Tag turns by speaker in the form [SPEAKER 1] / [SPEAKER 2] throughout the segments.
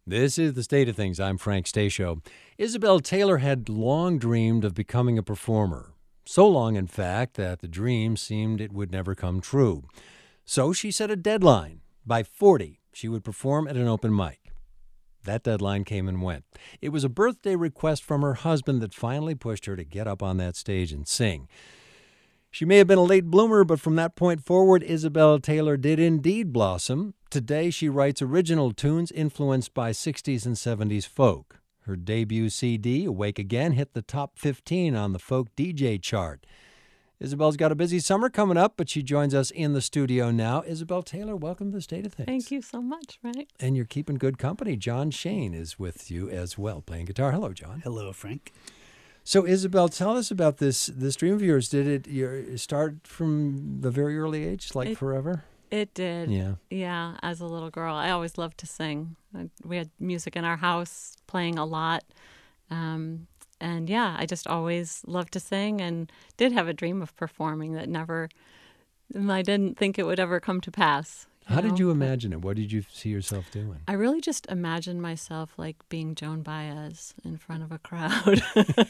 [SPEAKER 1] This is The State of Things. I'm Frank Stasio. Isabel Taylor had long dreamed of becoming a performer. So long, in fact, that the dream seemed it would never come true. So she set a deadline. By 40, she would perform at an open mic. That deadline came and went. It was a birthday request from her husband that finally pushed her to get up on that stage and sing. She may have been a late bloomer, but from that point forward, Isabel Taylor did indeed blossom. Today, she writes original tunes influenced by 60s and 70s folk. Her debut CD, Awake Again, hit the top 15 on the folk DJ chart. Isabel's got a busy summer coming up, but she joins us in the studio now. Isabel Taylor, welcome to The State of Things.
[SPEAKER 2] Thank you so much, Frank.
[SPEAKER 1] And you're keeping good company. John Shane is with you as well, playing guitar. Hello, John.
[SPEAKER 3] Hello, Frank.
[SPEAKER 1] So, Isabel, tell us about this dream of yours. Did it start from the very early age, like forever?
[SPEAKER 2] It did.
[SPEAKER 1] Yeah.
[SPEAKER 2] Yeah, as a little girl. I always loved to sing. We had music in our house, playing a lot. And yeah, I just always loved to sing and did have a dream of performing that I didn't think it would ever come to pass.
[SPEAKER 1] How did you imagine it? What did you see yourself doing?
[SPEAKER 2] I really just imagined myself like being Joan Baez in front of a crowd.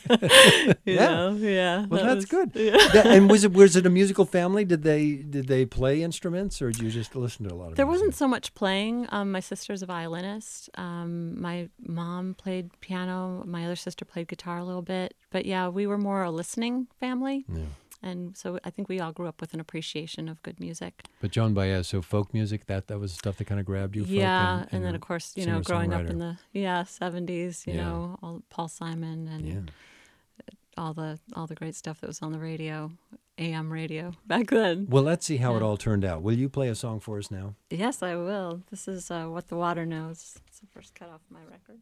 [SPEAKER 2] Yeah.
[SPEAKER 1] Well, that's good.
[SPEAKER 2] Yeah.
[SPEAKER 1] And was it a musical family? Did they play instruments, or did you just listen to a lot of
[SPEAKER 2] There
[SPEAKER 1] music?
[SPEAKER 2] wasn't so much playing. My sister's a violinist. My mom played piano. My other sister played guitar a little bit. But yeah, we were more a listening family.
[SPEAKER 1] Yeah.
[SPEAKER 2] And so I think we all grew up with an appreciation of good music.
[SPEAKER 1] But Joan Baez, so folk music, that was stuff that kind of grabbed you?
[SPEAKER 2] Yeah,
[SPEAKER 1] folk
[SPEAKER 2] and then of course, growing up in the 70s, all Paul Simon and all the great stuff that was on the radio, AM radio back then.
[SPEAKER 1] Well, let's see how it all turned out. Will you play a song for us now?
[SPEAKER 2] Yes, I will. This is What the Water Knows. It's the first cut off my record.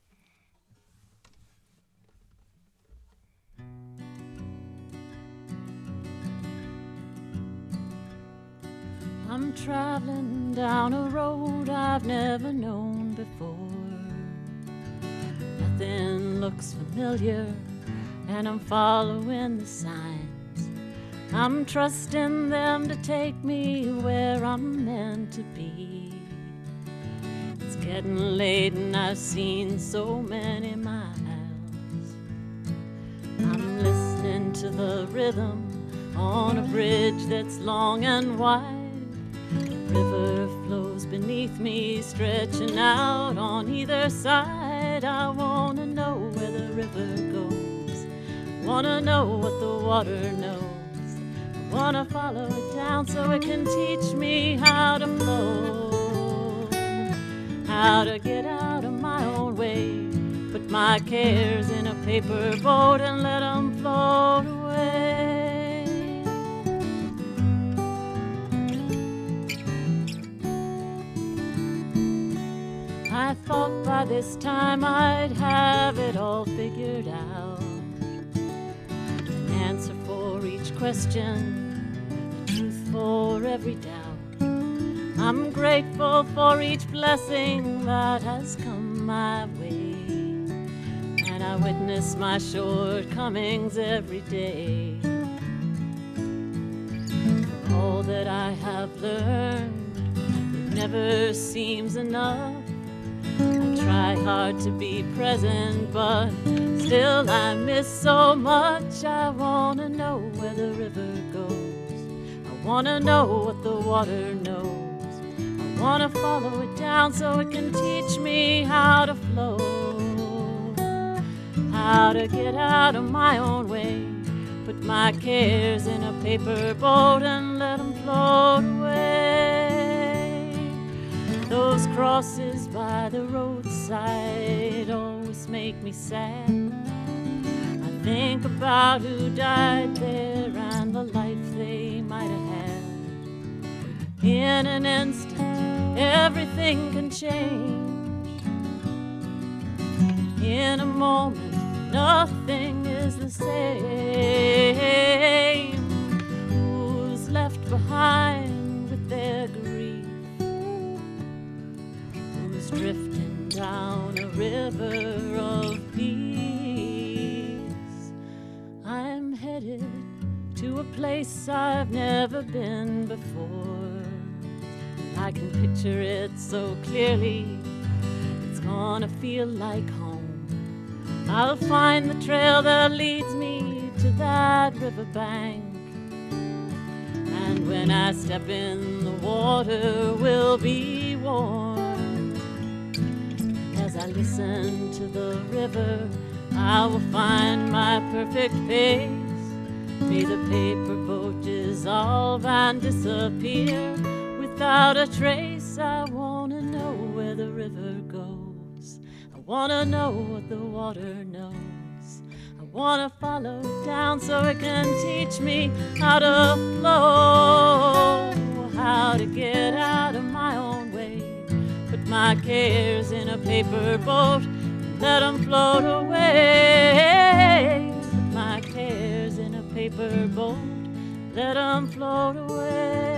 [SPEAKER 2] I'm traveling down a road I've never known before. Nothing looks familiar, and I'm following the signs. I'm trusting them to take me where I'm meant to be. It's getting late and I've seen so many miles. I'm listening to the rhythm on a bridge that's long and wide. The river flows beneath me, stretching out on either side. I want to know where the river goes. Want to know what the water knows. I want to follow it down so it can teach me how to flow. How to get out of my own way. Put my cares in a paper boat and let them float away. I thought by this time I'd have it all figured out. An answer for each question, the truth for every doubt. I'm grateful for each blessing that has come my way. And I witness my shortcomings every day. For all that I have learned, it never seems enough. I try hard to be present, but still I miss so much. I want to know where the river goes. I want to know what the water knows. I want to follow it down so it can teach me how to flow. How to get out of my own way. Put my cares in a paper boat and let them float away. Those crosses by the roadside always make me sad. I think about who died there and the life they might have had. In an instant, everything can change. In a moment, nothing is the same. Who's left behind with their grief? Drifting down a river of peace. I'm headed to a place I've never been before. I can picture it so clearly. It's gone wanna feel like home. I'll find the trail that leads me to that riverbank. And when I step in, the water will be warm. As I listen to the river, I will find my perfect pace. May the paper boat dissolve and disappear without a trace. I wanna know where the river goes. I wanna know what the water knows. I wanna follow down so it can teach me how to flow, how to get out of my own way. Put my cares in a paper boat and let them float away. Put my cares in a paper boat, let them float away.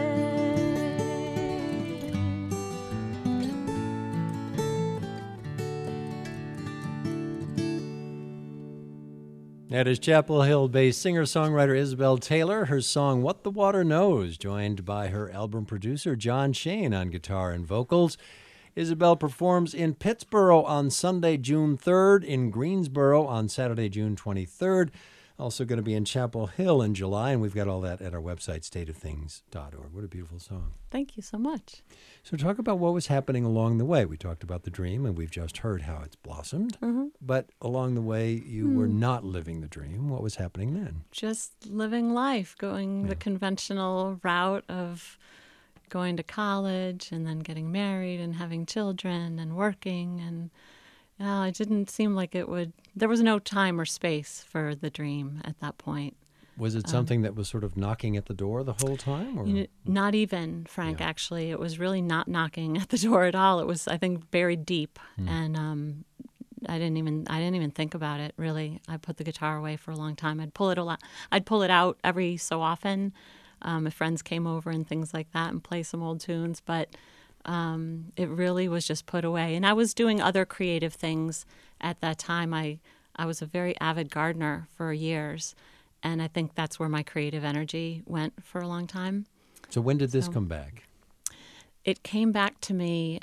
[SPEAKER 1] That is Chapel Hill-based singer-songwriter Isabel Taylor. Her song, What the Water Knows, joined by her album producer John Shane on guitar and vocals. Isabel performs in Pittsburgh on Sunday, June 3rd, in Greensboro on Saturday, June 23rd. Also going to be in Chapel Hill in July, and we've got all that at our website, stateofthings.org. What a beautiful song.
[SPEAKER 2] Thank you so much.
[SPEAKER 1] So talk about what was happening along the way. We talked about the dream, and we've just heard how it's blossomed.
[SPEAKER 2] Mm-hmm.
[SPEAKER 1] But along the way, you were not living the dream. What was happening then?
[SPEAKER 2] Just living life, going the conventional route of going to college and then getting married and having children and working. And it didn't seem like it would, there was no time or space for the dream at that point.
[SPEAKER 1] Was it something that was sort of knocking at the door the whole time? Or?
[SPEAKER 2] Not even, Frank, actually. It was really not knocking at the door at all. It was, I think, buried deep. And I didn't even think about it, really. I put the guitar away for a long time. I'd pull it out every so often if friends came over and things like that and play some old tunes. But it really was just put away. And I was doing other creative things at that time. I was a very avid gardener for years. And I think that's where my creative energy went for a long time.
[SPEAKER 1] So when did this come back?
[SPEAKER 2] It came back to me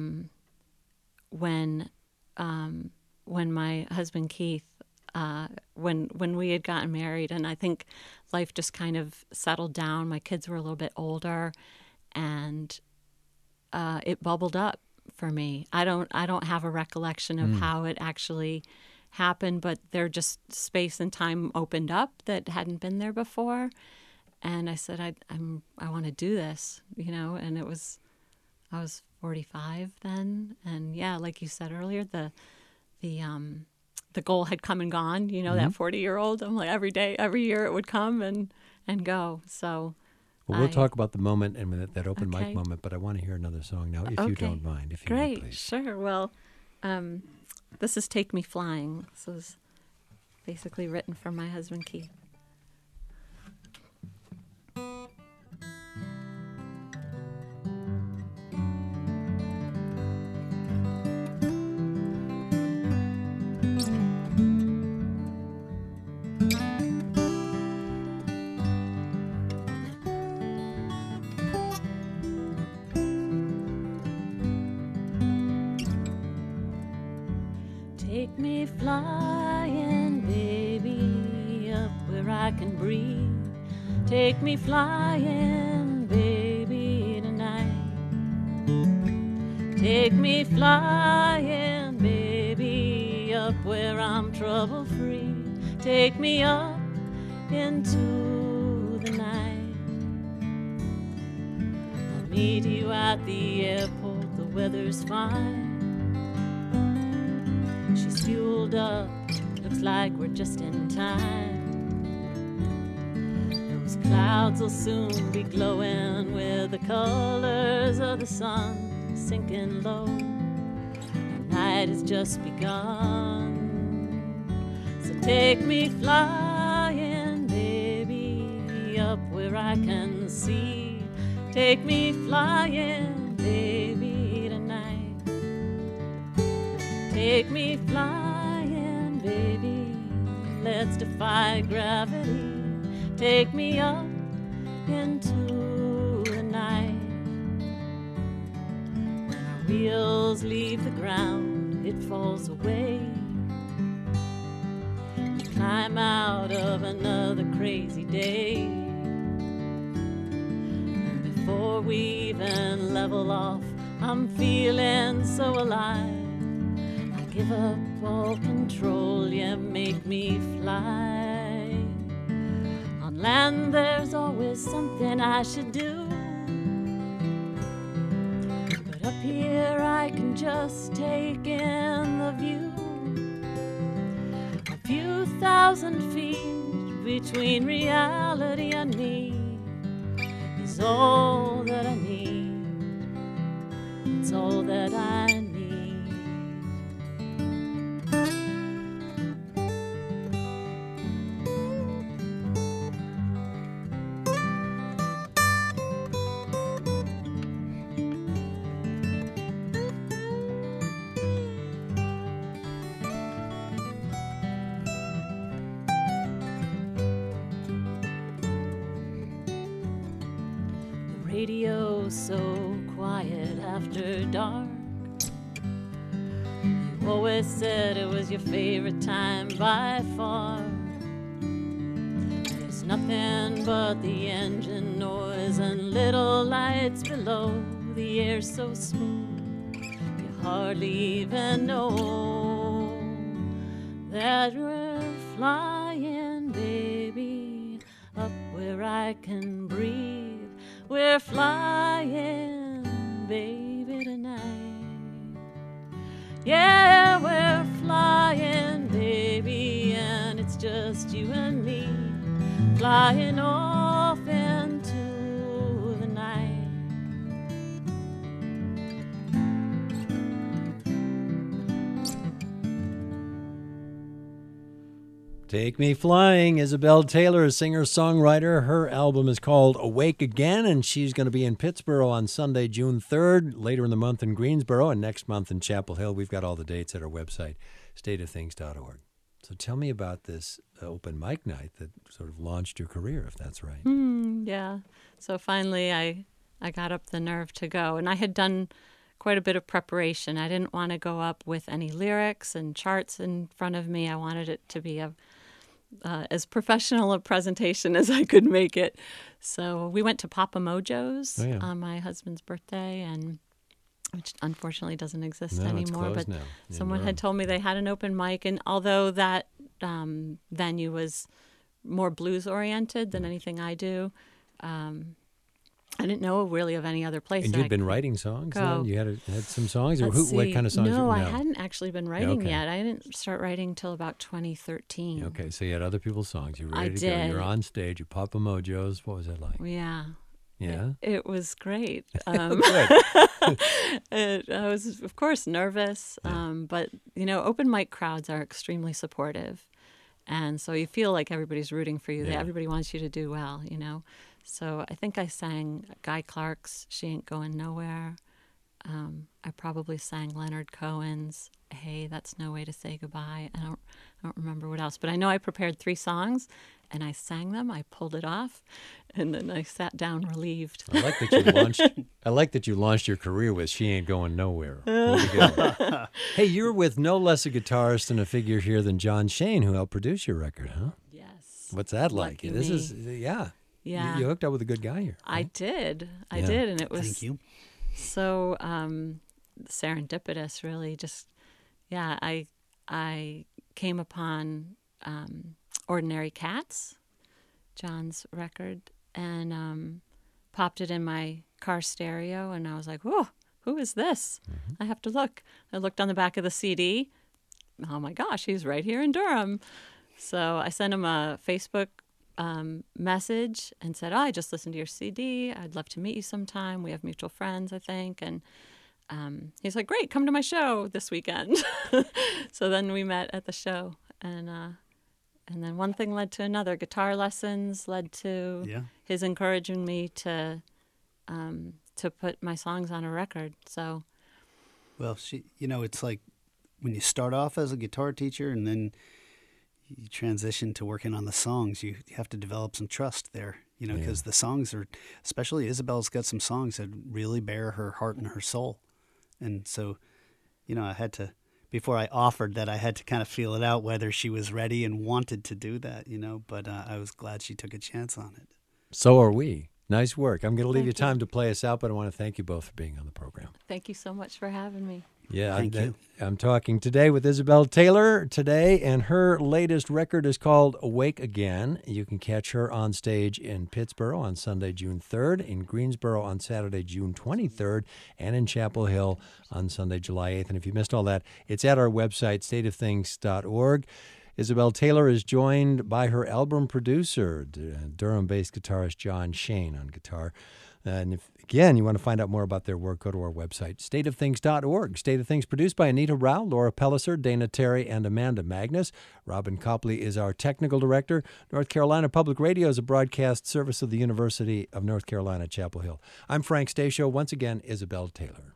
[SPEAKER 2] when my husband Keith, when we had gotten married, and I think life just kind of settled down. My kids were a little bit older, and it bubbled up for me. I don't have a recollection of how it actually happened, but there just space and time opened up that hadn't been there before, and I said, I want to do this, and I was 45 then, and like you said earlier, the goal had come and gone. That 40-year-old. I'm like every year it would come and go. So.
[SPEAKER 1] Well, we'll talk about the moment and that open mic moment, but I want to hear another song now, if you don't mind. If you
[SPEAKER 2] Great,
[SPEAKER 1] would, please.
[SPEAKER 2] Sure. Well, this is Take Me Flying. This was basically written for my husband, Keith. Take me flying, baby, up where I can breathe. Take me flying, baby, tonight. Take me flying, baby, up where I'm trouble-free. Take me up into the night. I'll meet you at the airport, the weather's fine. She's fueled up, looks like we're just in time. Those clouds will soon be glowing with the colors of the sun sinking low. The night has just begun. So take me flying, baby, up where I can see. Take me flying, baby, tonight. Take me flying, baby, let's defy gravity. Take me up into the night. When our wheels leave the ground, it falls away. We climb out of another crazy day. And before we even level off, I'm feeling so alive. I give up all control, yeah, make me fly. On land there's always something I should do, but up here I can just take in the view. A few thousand feet between reality and me is all that I need. It's all that I need. Radio so quiet after dark. You always said it was your favorite time by far. There's nothing but the engine noise and little lights below. The air's so smooth, you hardly even know that we're flying, baby, up where I can breathe. We're flying, baby, tonight. Yeah, we're flying, baby, and it's just you and me, flying off into the night.
[SPEAKER 1] Take Me Flying, Isabel Taylor, singer-songwriter. Her album is called Awake Again, and she's going to be in Pittsburgh on Sunday, June 3rd, later in the month in Greensboro, and next month in Chapel Hill. We've got all the dates at our website, stateofthings.org. So tell me about this open mic night that sort of launched your career, if that's right.
[SPEAKER 2] Yeah. So finally I got up the nerve to go, and I had done quite a bit of preparation. I didn't want to go up with any lyrics and charts in front of me. I wanted it to be as professional a presentation as I could make it. So we went to Papa Mojo's on my husband's birthday, and which unfortunately doesn't exist anymore.
[SPEAKER 1] It's closed
[SPEAKER 2] but
[SPEAKER 1] now.
[SPEAKER 2] Someone had told me they had an open mic, and although that venue was more blues oriented than anything I do, I didn't know really of any other place.
[SPEAKER 1] And you'd been writing songs then? You had some songs? Or what kind of songs?
[SPEAKER 2] No, I hadn't actually been writing yet. I didn't start writing till about 2013.
[SPEAKER 1] Okay, so you had other people's songs. You were ready to go. You're on stage. You Papa Mojo's. What was it like?
[SPEAKER 2] Yeah.
[SPEAKER 1] Yeah?
[SPEAKER 2] It was great. I was, of course, nervous. But, open mic crowds are extremely supportive. And so you feel like everybody's rooting for you. Everybody wants you to do well, So I think I sang Guy Clark's She Ain't Going Nowhere. I probably sang Leonard Cohen's Hey, That's No Way to Say Goodbye. I don't remember what else, but I know I prepared 3 songs and I sang them. I pulled it off, and then I sat down relieved.
[SPEAKER 1] I like that you launched your career with She Ain't Going Nowhere. Hey, you're with no less a guitarist and a figure here than John Shane, who helped produce your record, huh?
[SPEAKER 2] Yes.
[SPEAKER 1] What's that like?
[SPEAKER 2] Lucky
[SPEAKER 1] me.
[SPEAKER 2] Yeah.
[SPEAKER 1] You hooked up with a good guy here. Right?
[SPEAKER 2] I did, and it was
[SPEAKER 3] Thank you.
[SPEAKER 2] So serendipitous, really. Just I came upon Ordinary Cats, John's record, and popped it in my car stereo, and I was like, "Whoa, who is this? Mm-hmm. I have to look." I looked on the back of the CD. Oh my gosh, he's right here in Durham. So I sent him a Facebook message and said, I just listened to your CD. I'd love to meet you sometime. We have mutual friends, I think. And he's like, great, come to my show this weekend. So then we met at the show. And then one thing led to another. Guitar lessons led to his encouraging me to put my songs on a record. So,
[SPEAKER 3] well, it's like when you start off as a guitar teacher and then you transition to working on the songs, you have to develop some trust there, because the songs are, especially Isabel's got some songs that really bear her heart and her soul. And so, I had to before I offered that I had to kind of feel it out whether she was ready and wanted to do that, but I was glad she took a chance on it.
[SPEAKER 1] So are we. Nice work. I'm going to leave
[SPEAKER 2] Thank
[SPEAKER 1] you time
[SPEAKER 2] you.
[SPEAKER 1] to play us out, but I want to thank you both for being on the program.
[SPEAKER 2] Thank you so much for having me.
[SPEAKER 1] Yeah,
[SPEAKER 3] Thank you.
[SPEAKER 1] I'm talking today with Isabel Taylor today, and her latest record is called Awake Again. You can catch her on stage in Pittsburgh on Sunday, June 3rd, in Greensboro on Saturday, June 23rd, and in Chapel Hill on Sunday, July 8th. And if you missed all that, it's at our website, stateofthings.org. Isabel Taylor is joined by her album producer, Durham-based guitarist John Shane on guitar. And if, again, you want to find out more about their work, go to our website, stateofthings.org. State of Things produced by Anita Rao, Laura Pelliser, Dana Terry, and Amanda Magnus. Robin Copley is our technical director. North Carolina Public Radio is a broadcast service of the University of North Carolina, Chapel Hill. I'm Frank Stasio. Once again, Isabel Taylor.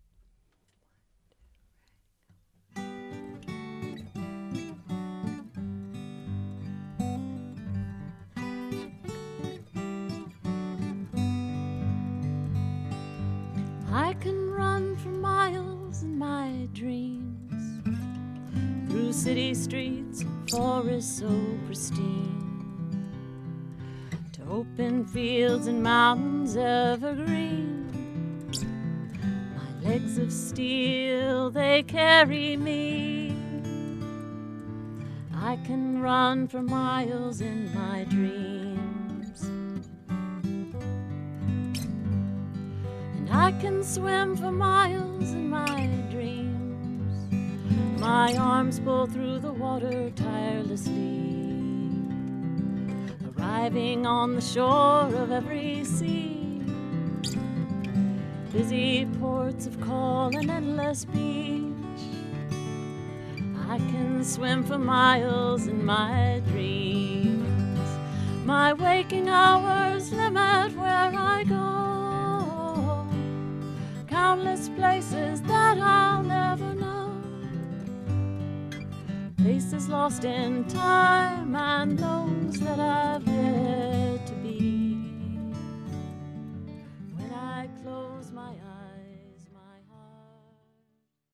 [SPEAKER 2] I can run for miles in my dreams, through city streets and forests so pristine, to open fields and mountains evergreen. My legs of steel, they carry me. I can run for miles in my dreams. I can swim for miles in my dreams. My arms pull through the water tirelessly, arriving on the shore of every sea. Busy ports of call and endless beach. I can swim for miles in my dreams. My waking hours limit where I go. Countless places that I'll never know. Places lost in time and those that I've lived.